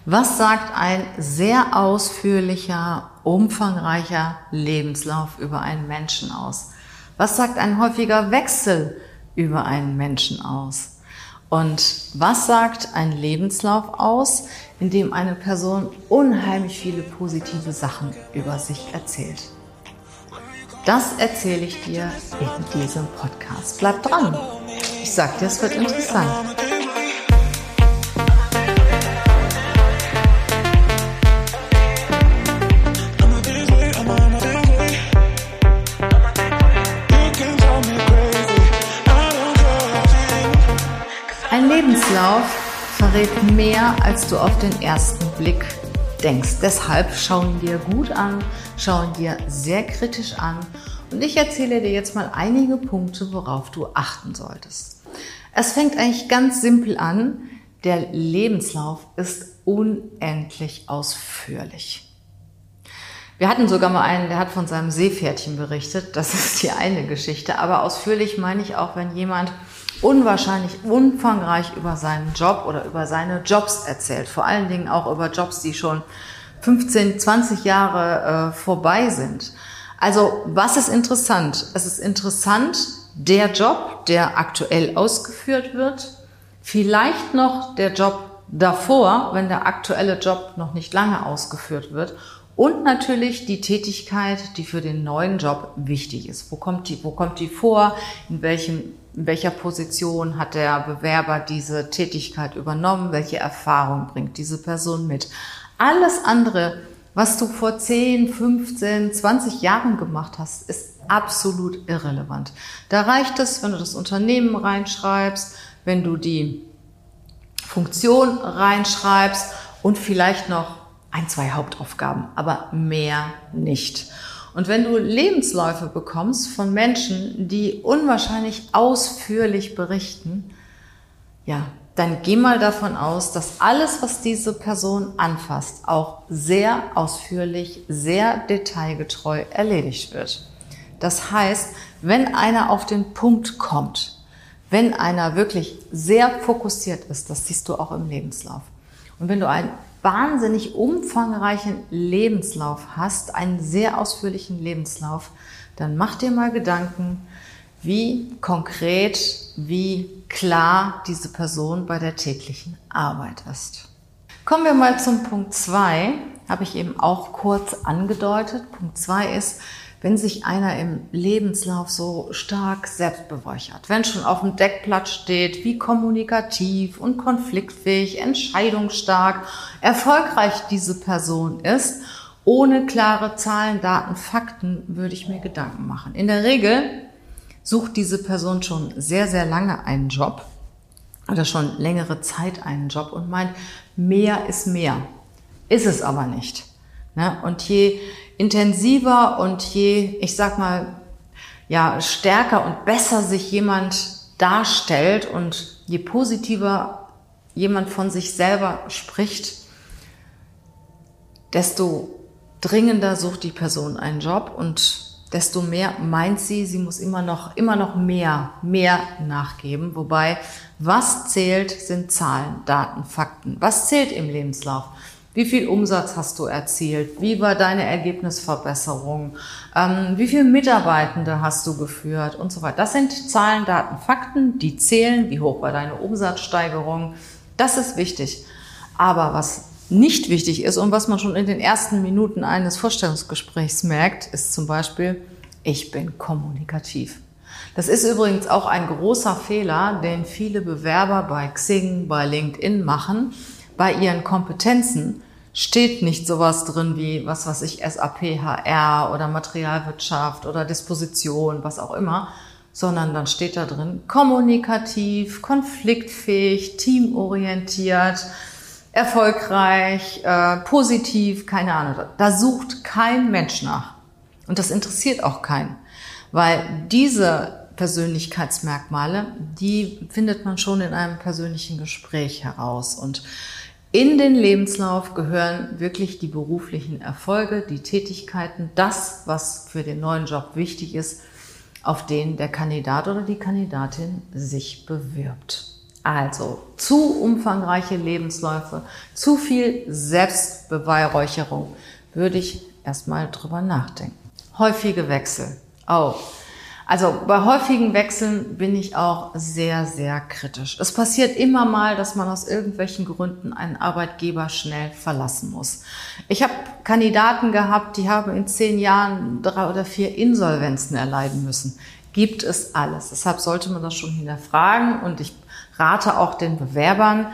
Was sagt ein sehr ausführlicher, umfangreicher Lebenslauf über einen Menschen aus? Was sagt ein häufiger Wechsel über einen Menschen aus? Und was sagt ein Lebenslauf aus, in dem eine Person unheimlich viele positive Sachen über sich erzählt? Das erzähle ich dir in diesem Podcast. Bleib dran. Ich sag dir, es wird interessant. Ein Lebenslauf verrät mehr, als du auf den ersten Blick denkst. Deshalb schau ihn dir gut an, schau ihn dir sehr kritisch an und ich erzähle dir jetzt mal einige Punkte, worauf du achten solltest. Es fängt eigentlich ganz simpel an. Der Lebenslauf ist unendlich ausführlich. Wir hatten sogar mal einen, der hat von seinem Seepferdchen berichtet. Das ist die eine Geschichte. Aber ausführlich meine ich auch, wenn jemand unwahrscheinlich umfangreich über seinen Job oder über seine Jobs erzählt. Vor allen Dingen auch über Jobs, die schon 15, 20 Jahre vorbei sind. Also was ist interessant? Es ist interessant, der Job, der aktuell ausgeführt wird, vielleicht noch der Job davor, wenn der aktuelle Job noch nicht lange ausgeführt wird. Und natürlich die Tätigkeit, die für den neuen Job wichtig ist. Wo kommt die vor? In welcher Position hat der Bewerber diese Tätigkeit übernommen? Welche Erfahrung bringt diese Person mit? Alles andere, was du vor 10, 15, 20 Jahren gemacht hast, ist absolut irrelevant. Da reicht es, wenn du das Unternehmen reinschreibst, wenn du die Funktion reinschreibst und vielleicht noch 1, 2 Hauptaufgaben, aber mehr nicht. Und wenn du Lebensläufe bekommst von Menschen, die unwahrscheinlich ausführlich berichten, ja, dann geh mal davon aus, dass alles, was diese Person anfasst, auch sehr ausführlich, sehr detailgetreu erledigt wird. Das heißt, wenn einer auf den Punkt kommt, wenn einer wirklich sehr fokussiert ist, das siehst du auch im Lebenslauf. Und wenn du einen wahnsinnig umfangreichen Lebenslauf hast, einen sehr ausführlichen Lebenslauf, dann mach dir mal Gedanken, wie konkret, wie klar diese Person bei der täglichen Arbeit ist. Kommen wir mal zum Punkt 2, habe ich eben auch kurz angedeutet. Punkt 2 ist, wenn sich einer im Lebenslauf so stark selbstbeweihräuchert, wenn schon auf dem Deckblatt steht, wie kommunikativ und konfliktfähig, entscheidungsstark, erfolgreich diese Person ist, ohne klare Zahlen, Daten, Fakten, würde ich mir Gedanken machen. In der Regel sucht diese Person schon sehr, sehr lange einen Job oder schon längere Zeit einen Job und meint, mehr ist mehr. Ist es aber nicht. Und je intensiver und je, ich sag mal, ja, stärker und besser sich jemand darstellt und je positiver jemand von sich selber spricht, desto dringender sucht die Person einen Job und desto mehr meint sie muss immer noch mehr nachgeben. Wobei, was zählt, sind Zahlen, Daten, Fakten. Was zählt im Lebenslauf? Wie viel Umsatz hast du erzielt? Wie war deine Ergebnisverbesserung? Wie viele Mitarbeitende hast du geführt? Und so weiter. Das sind Zahlen, Daten, Fakten, die zählen. Wie hoch war deine Umsatzsteigerung? Das ist wichtig. Aber was nicht wichtig ist und was man schon in den ersten Minuten eines Vorstellungsgesprächs merkt, ist zum Beispiel, ich bin kommunikativ. Das ist übrigens auch ein großer Fehler, den viele Bewerber bei Xing, bei LinkedIn machen. Bei ihren Kompetenzen steht nicht sowas drin wie, was weiß ich, SAP, HR oder Materialwirtschaft oder Disposition, was auch immer, sondern dann steht da drin, kommunikativ, konfliktfähig, teamorientiert, erfolgreich, positiv, keine Ahnung. Da sucht kein Mensch nach. Und das interessiert auch keinen, weil diese Persönlichkeitsmerkmale, die findet man schon in einem persönlichen Gespräch heraus. Und in den Lebenslauf gehören wirklich die beruflichen Erfolge, die Tätigkeiten, das, was für den neuen Job wichtig ist, auf den der Kandidat oder die Kandidatin sich bewirbt. Also zu umfangreiche Lebensläufe, zu viel Selbstbeweihräucherung, würde ich erstmal drüber nachdenken. Häufige Wechsel. Oh. Also bei häufigen Wechseln bin ich auch sehr, sehr kritisch. Es passiert immer mal, dass man aus irgendwelchen Gründen einen Arbeitgeber schnell verlassen muss. Ich habe Kandidaten gehabt, die haben in 10 Jahren 3 oder 4 Insolvenzen erleiden müssen. Gibt es alles. Deshalb sollte man das schon hinterfragen und ich rate auch den Bewerbern,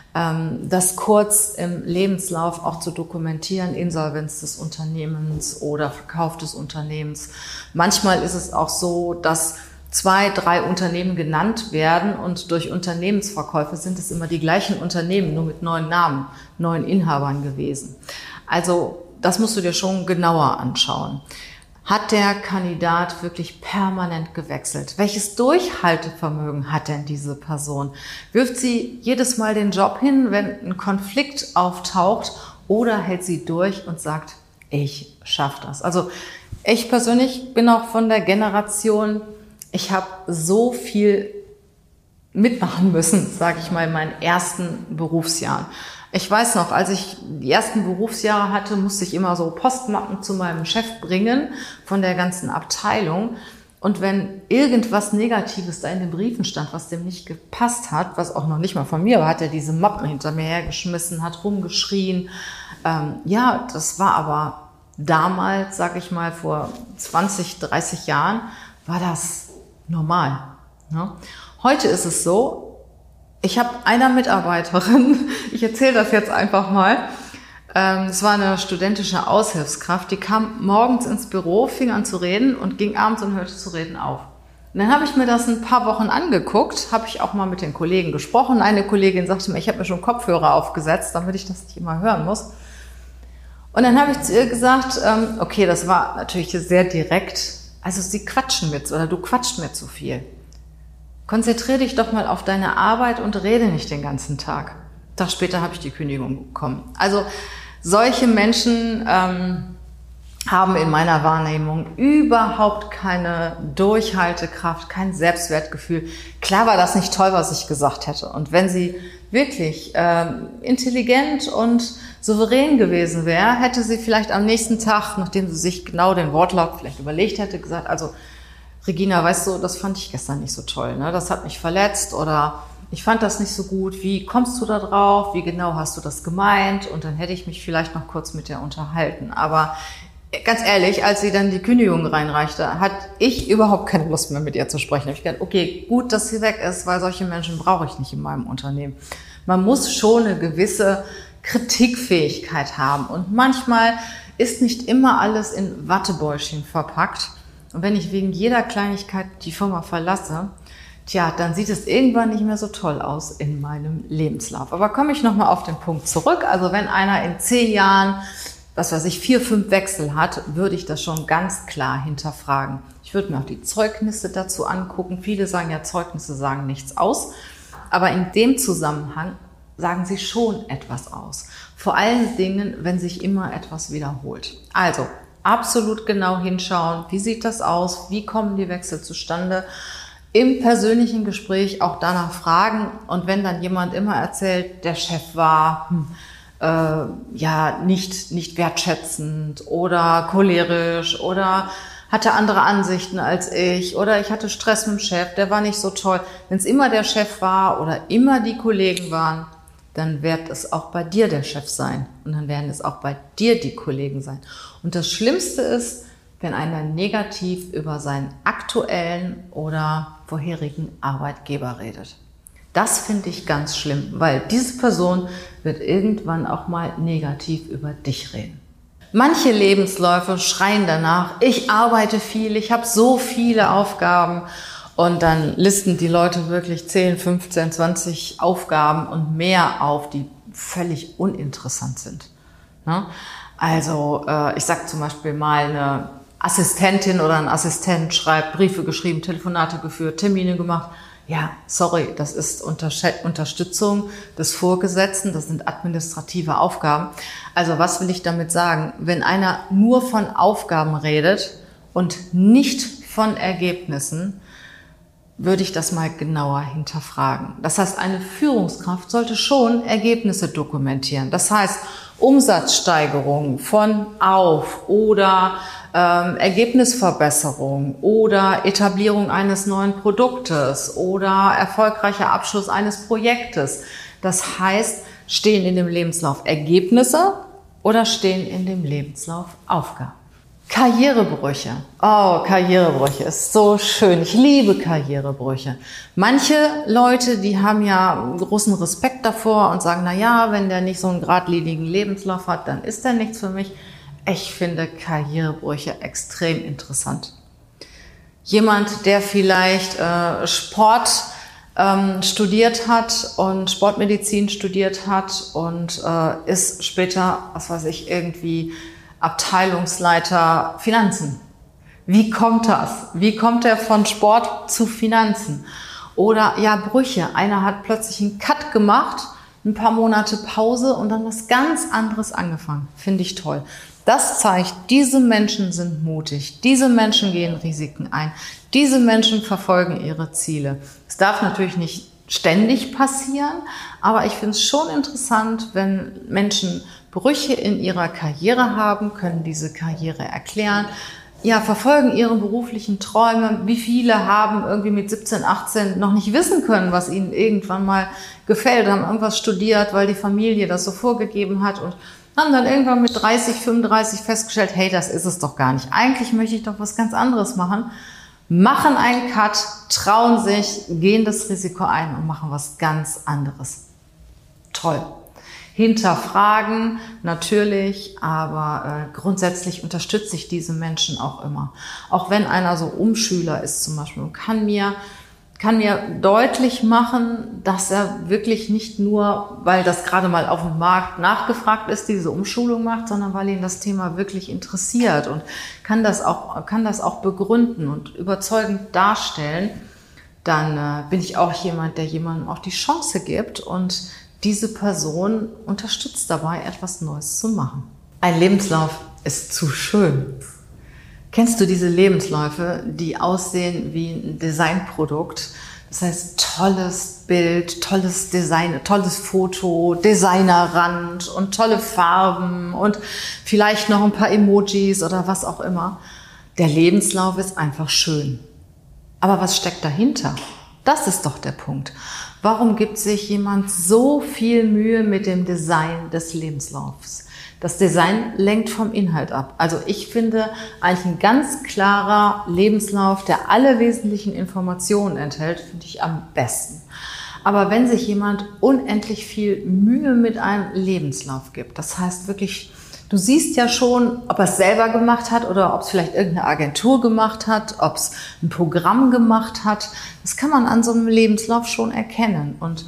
das kurz im Lebenslauf auch zu dokumentieren, Insolvenz des Unternehmens oder Verkauf des Unternehmens. Manchmal ist es auch so, dass 2, 3 Unternehmen genannt werden und durch Unternehmensverkäufe sind es immer die gleichen Unternehmen, nur mit neuen Namen, neuen Inhabern gewesen. Also das musst du dir schon genauer anschauen. Hat der Kandidat wirklich permanent gewechselt? Welches Durchhaltevermögen hat denn diese Person? Wirft sie jedes Mal den Job hin, wenn ein Konflikt auftaucht, oder hält sie durch und sagt, ich schaffe das? Also ich persönlich bin auch von der Generation, ich habe so viel mitmachen müssen, sage ich mal, in meinen ersten Berufsjahren. Ich weiß noch, als ich die ersten Berufsjahre hatte, musste ich immer so Postmappen zu meinem Chef bringen von der ganzen Abteilung. Und wenn irgendwas Negatives da in den Briefen stand, was dem nicht gepasst hat, was auch noch nicht mal von mir war, hat er diese Mappen hinter mir hergeschmissen, hat rumgeschrien. Ja, das war aber damals, sag ich mal, vor 20, 30 Jahren, war das normal. Ne? Heute ist es so, ich habe einer Mitarbeiterin, ich erzähle das jetzt einfach mal, es war eine studentische Aushilfskraft, die kam morgens ins Büro, fing an zu reden und ging abends und hörte zu reden auf. Und dann habe ich mir das ein paar Wochen angeguckt, habe ich auch mal mit den Kollegen gesprochen. Eine Kollegin sagte mir, ich habe mir schon Kopfhörer aufgesetzt, damit ich das nicht immer hören muss. Und dann habe ich zu ihr gesagt, okay, das war natürlich sehr direkt, also sie quatschen mit, oder du quatschst mir zu viel. Konzentriere dich doch mal auf deine Arbeit und rede nicht den ganzen Tag. Einen Tag später habe ich die Kündigung bekommen. Also solche Menschen haben in meiner Wahrnehmung überhaupt keine Durchhaltekraft, kein Selbstwertgefühl. Klar war das nicht toll, was ich gesagt hätte. Und wenn sie wirklich intelligent und souverän gewesen wäre, hätte sie vielleicht am nächsten Tag, nachdem sie sich genau den Wortlaut vielleicht überlegt hätte, gesagt, also Regina, weißt du, das fand ich gestern nicht so toll, ne? Das hat mich verletzt oder ich fand das nicht so gut. Wie kommst du da drauf? Wie genau hast du das gemeint? Und dann hätte ich mich vielleicht noch kurz mit dir unterhalten. Aber ganz ehrlich, als sie dann die Kündigung reinreichte, hatte ich überhaupt keine Lust mehr mit ihr zu sprechen. Da habe ich gedacht, okay, gut, dass sie weg ist, weil solche Menschen brauche ich nicht in meinem Unternehmen. Man muss schon eine gewisse Kritikfähigkeit haben. Und manchmal ist nicht immer alles in Wattebäuschen verpackt. Und wenn ich wegen jeder Kleinigkeit die Firma verlasse, dann sieht es irgendwann nicht mehr so toll aus in meinem Lebenslauf. Aber komme ich nochmal auf den Punkt zurück. Also wenn einer in 10 Jahren, 4, 5 Wechsel hat, würde ich das schon ganz klar hinterfragen. Ich würde mir auch die Zeugnisse dazu angucken. Viele sagen ja, Zeugnisse sagen nichts aus. Aber in dem Zusammenhang sagen sie schon etwas aus. Vor allen Dingen, wenn sich immer etwas wiederholt. Also absolut genau hinschauen, wie sieht das aus, wie kommen die Wechsel zustande, im persönlichen Gespräch auch danach fragen und wenn dann jemand immer erzählt, der Chef war nicht wertschätzend oder cholerisch oder hatte andere Ansichten als ich oder ich hatte Stress mit dem Chef, der war nicht so toll. Wenn es immer der Chef war oder immer die Kollegen waren, dann wird es auch bei dir der Chef sein und dann werden es auch bei dir die Kollegen sein. Und das Schlimmste ist, wenn einer negativ über seinen aktuellen oder vorherigen Arbeitgeber redet. Das finde ich ganz schlimm, weil diese Person wird irgendwann auch mal negativ über dich reden. Manche Lebensläufe schreien danach, ich arbeite viel, ich habe so viele Aufgaben. Und dann listen die Leute wirklich 10, 15, 20 Aufgaben und mehr auf, die völlig uninteressant sind. Ne? Also ich sage zum Beispiel mal, eine Assistentin oder ein Assistent schreibt, Briefe geschrieben, Telefonate geführt, Termine gemacht. Ja, sorry, das ist Unterstützung des Vorgesetzten, das sind administrative Aufgaben. Also was will ich damit sagen? Wenn einer nur von Aufgaben redet und nicht von Ergebnissen, würde ich das mal genauer hinterfragen. Das heißt, eine Führungskraft sollte schon Ergebnisse dokumentieren. Das heißt, Umsatzsteigerung von auf oder Ergebnisverbesserung oder Etablierung eines neuen Produktes oder erfolgreicher Abschluss eines Projektes. Das heißt, stehen in dem Lebenslauf Ergebnisse oder stehen in dem Lebenslauf Aufgaben? Karrierebrüche. Oh, Karrierebrüche ist so schön. Ich liebe Karrierebrüche. Manche Leute, die haben ja großen Respekt davor und sagen, na ja, wenn der nicht so einen geradlinigen Lebenslauf hat, dann ist der nichts für mich. Ich finde Karrierebrüche extrem interessant. Jemand, der vielleicht Sport studiert hat und Sportmedizin studiert hat und ist später, was weiß ich, irgendwie Abteilungsleiter Finanzen. Wie kommt das? Wie kommt er von Sport zu Finanzen? Oder ja, Brüche. Einer hat plötzlich einen Cut gemacht, ein paar Monate Pause und dann was ganz anderes angefangen. Finde ich toll. Das zeigt, diese Menschen sind mutig. Diese Menschen gehen Risiken ein. Diese Menschen verfolgen ihre Ziele. Es darf natürlich nicht ständig passieren, aber ich finde es schon interessant, wenn Menschen Brüche in ihrer Karriere haben, können diese Karriere erklären, ja, verfolgen ihre beruflichen Träume. Wie viele haben irgendwie mit 17, 18 noch nicht wissen können, was ihnen irgendwann mal gefällt, haben irgendwas studiert, weil die Familie das so vorgegeben hat und haben dann irgendwann mit 30, 35 festgestellt, hey, das ist es doch gar nicht. Eigentlich möchte ich doch was ganz anderes machen. Machen einen Cut, trauen sich, gehen das Risiko ein und machen was ganz anderes. Toll. Hinterfragen natürlich, aber grundsätzlich unterstütze ich diese Menschen auch immer. Auch wenn einer so Umschüler ist zum Beispiel und kann mir deutlich machen, dass er wirklich nicht nur, weil das gerade mal auf dem Markt nachgefragt ist, diese Umschulung macht, sondern weil ihn das Thema wirklich interessiert und kann das auch begründen und überzeugend darstellen, dann bin ich auch jemand, der jemandem auch die Chance gibt und diese Person unterstützt dabei, etwas Neues zu machen. Ein Lebenslauf ist zu schön. Kennst du diese Lebensläufe, die aussehen wie ein Designprodukt? Das heißt, tolles Bild, tolles Design, tolles Foto, Designerrand und tolle Farben und vielleicht noch ein paar Emojis oder was auch immer. Der Lebenslauf ist einfach schön. Aber was steckt dahinter? Das ist doch der Punkt. Warum gibt sich jemand so viel Mühe mit dem Design des Lebenslaufs? Das Design lenkt vom Inhalt ab. Also ich finde eigentlich ein ganz klarer Lebenslauf, der alle wesentlichen Informationen enthält, finde ich am besten. Aber wenn sich jemand unendlich viel Mühe mit einem Lebenslauf gibt, das heißt wirklich, du siehst ja schon, ob er es selber gemacht hat oder ob es vielleicht irgendeine Agentur gemacht hat, ob es ein Programm gemacht hat. Das kann man an so einem Lebenslauf schon erkennen. Und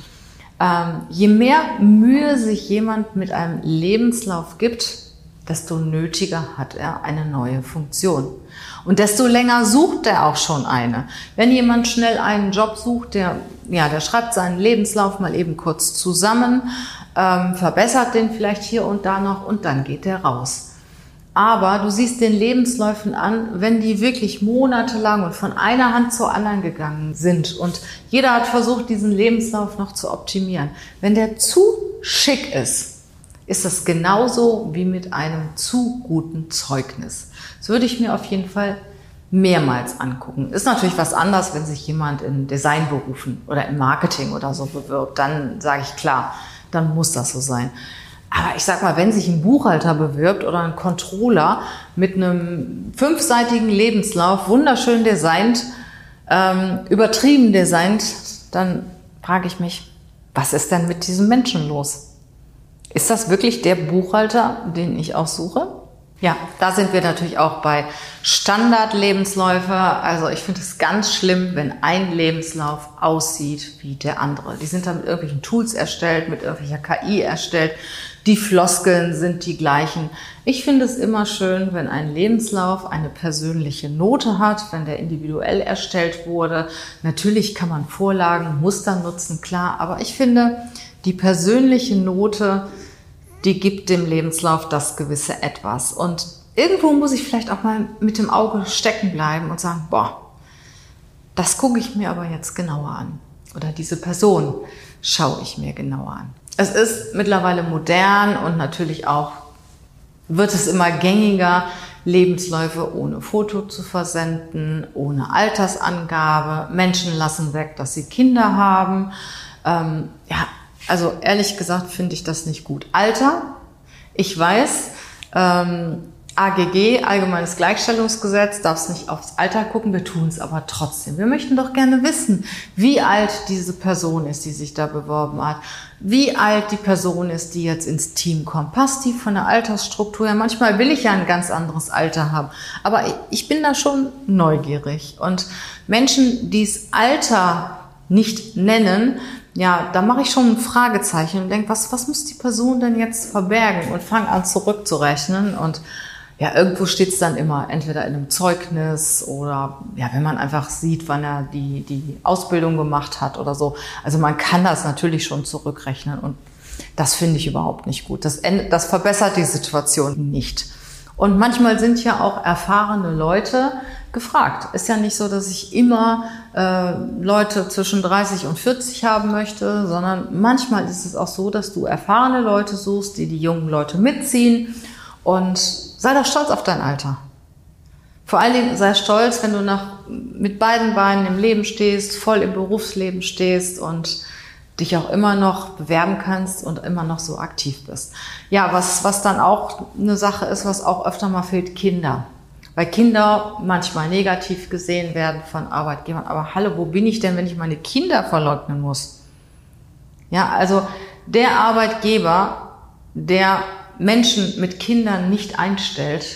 je mehr Mühe sich jemand mit einem Lebenslauf gibt, desto nötiger hat er eine neue Funktion. Und desto länger sucht er auch schon eine. Wenn jemand schnell einen Job sucht, der schreibt seinen Lebenslauf mal eben kurz zusammen, verbessert den vielleicht hier und da noch und dann geht der raus. Aber du siehst den Lebensläufen an, wenn die wirklich monatelang und von einer Hand zur anderen gegangen sind und jeder hat versucht, diesen Lebenslauf noch zu optimieren. Wenn der zu schick ist, ist das genauso wie mit einem zu guten Zeugnis. Das würde ich mir auf jeden Fall mehrmals angucken. Ist natürlich was anderes, wenn sich jemand in Designberufen oder im Marketing oder so bewirbt. Dann sage ich klar, dann muss das so sein. Aber ich sag mal, wenn sich ein Buchhalter bewirbt oder ein Controller mit einem 5-seitigen Lebenslauf, wunderschön designt, übertrieben designt, dann frage ich mich, was ist denn mit diesem Menschen los? Ist das wirklich der Buchhalter, den ich auch suche? Ja, da sind wir natürlich auch bei Standardlebensläufe. Also ich finde es ganz schlimm, wenn ein Lebenslauf aussieht wie der andere. Die sind dann mit irgendwelchen Tools erstellt, mit irgendwelcher KI erstellt. Die Floskeln sind die gleichen. Ich finde es immer schön, wenn ein Lebenslauf eine persönliche Note hat, wenn der individuell erstellt wurde. Natürlich kann man Vorlagen, Muster nutzen, klar. Aber ich finde, die persönliche Note, die gibt dem Lebenslauf das gewisse Etwas. Und irgendwo muss ich vielleicht auch mal mit dem Auge stecken bleiben und sagen, boah, Das gucke ich mir aber jetzt genauer an. Oder diese Person schaue ich mir genauer an. Es ist mittlerweile modern und natürlich auch wird es immer gängiger, Lebensläufe ohne Foto zu versenden, ohne Altersangabe. Menschen lassen weg, dass sie Kinder haben. Also ehrlich gesagt finde ich das nicht gut. Alter, ich weiß, AGG, Allgemeines Gleichstellungsgesetz, darfst nicht aufs Alter gucken, wir tun es aber trotzdem. Wir möchten doch gerne wissen, wie alt diese Person ist, die sich da beworben hat, wie alt die Person ist, die jetzt ins Team kommt. Passt die von der Altersstruktur her? Manchmal will ich ja ein ganz anderes Alter haben, aber ich bin da schon neugierig. Und Menschen, die das Alter nicht nennen, ja, da mache ich schon ein Fragezeichen und denke, was muss die Person denn jetzt verbergen? Und fange an zurückzurechnen und ja, irgendwo steht es dann immer, entweder in einem Zeugnis oder ja, wenn man einfach sieht, wann er die Ausbildung gemacht hat oder so. Also man kann das natürlich schon zurückrechnen und das finde ich überhaupt nicht gut. Das verbessert die Situation nicht. Und manchmal sind ja auch erfahrene Leute gefragt. Ist ja nicht so, dass ich immer Leute zwischen 30 und 40 haben möchte, sondern manchmal ist es auch so, dass du erfahrene Leute suchst, die jungen Leute mitziehen. Und sei doch stolz auf dein Alter. Vor allen Dingen sei stolz, wenn du mit beiden Beinen im Leben stehst, voll im Berufsleben stehst und dich auch immer noch bewerben kannst und immer noch so aktiv bist. Ja, was dann auch eine Sache ist, was auch öfter mal fehlt, Kinder. Weil Kinder manchmal negativ gesehen werden von Arbeitgebern. Aber hallo, wo bin ich denn, wenn ich meine Kinder verleugnen muss? Ja, also der Arbeitgeber, der Menschen mit Kindern nicht einstellt,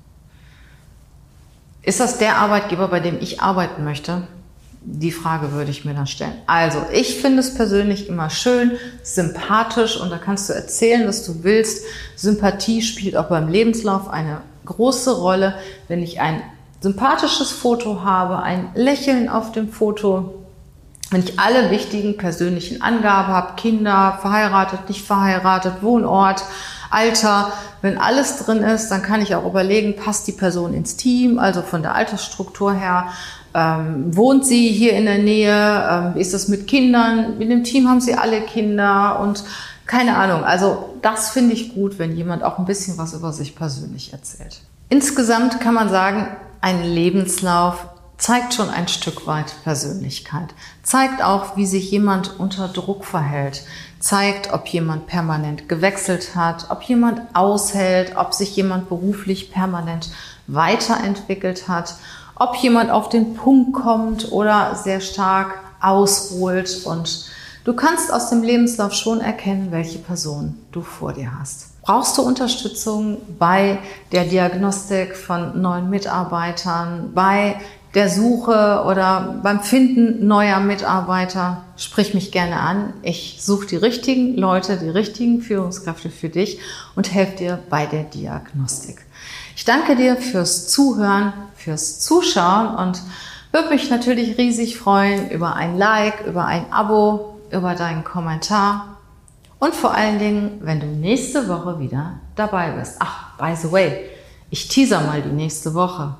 ist das der Arbeitgeber, bei dem ich arbeiten möchte? Die Frage würde ich mir dann stellen. Also, ich finde es persönlich immer schön, sympathisch und da kannst du erzählen, was du willst. Sympathie spielt auch beim Lebenslauf eine große Rolle. Wenn ich ein sympathisches Foto habe, ein Lächeln auf dem Foto, wenn ich alle wichtigen persönlichen Angaben habe, Kinder, verheiratet, nicht verheiratet, Wohnort, Alter, wenn alles drin ist, dann kann ich auch überlegen, passt die Person ins Team, also von der Altersstruktur her, wohnt sie hier in der Nähe, ist das mit Kindern, in dem Team haben sie alle Kinder und keine Ahnung. Also das finde ich gut, wenn jemand auch ein bisschen was über sich persönlich erzählt. Insgesamt kann man sagen, ein Lebenslauf zeigt schon ein Stück weit Persönlichkeit, zeigt auch, wie sich jemand unter Druck verhält, zeigt, ob jemand permanent gewechselt hat, ob jemand aushält, ob sich jemand beruflich permanent weiterentwickelt hat, ob jemand auf den Punkt kommt oder sehr stark ausholt. Und du kannst aus dem Lebenslauf schon erkennen, welche Person du vor dir hast. Brauchst du Unterstützung bei der Diagnostik von neuen Mitarbeitern, bei der Suche oder beim Finden neuer Mitarbeiter, sprich mich gerne an. Ich suche die richtigen Leute, die richtigen Führungskräfte für dich und helfe dir bei der Diagnostik. Ich danke dir fürs Zuhören, fürs Zuschauen und würde mich natürlich riesig freuen über ein Like, über ein Abo, über deinen Kommentar und vor allen Dingen, wenn du nächste Woche wieder dabei bist. Ach, by the way, ich teaser mal die nächste Woche.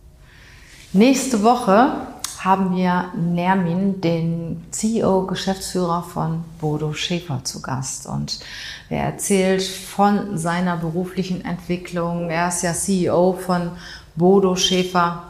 Nächste Woche haben wir Nermin, den CEO, Geschäftsführer von Bodo Schäfer, zu Gast. Und er erzählt von seiner beruflichen Entwicklung. Er ist ja CEO von Bodo Schäfer,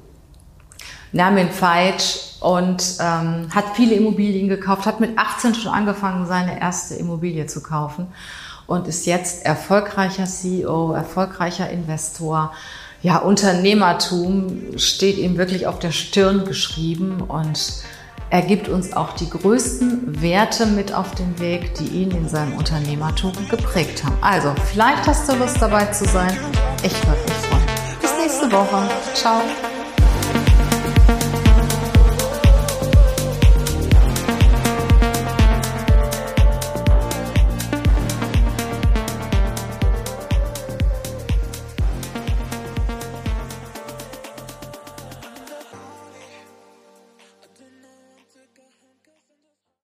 Nermin Veit, und hat viele Immobilien gekauft, hat mit 18 schon angefangen, seine erste Immobilie zu kaufen und ist jetzt erfolgreicher CEO, erfolgreicher Investor. Ja, Unternehmertum steht ihm wirklich auf der Stirn geschrieben und er gibt uns auch die größten Werte mit auf den Weg, die ihn in seinem Unternehmertum geprägt haben. Also, vielleicht hast du Lust dabei zu sein. Ich würde mich freuen. Bis nächste Woche. Ciao.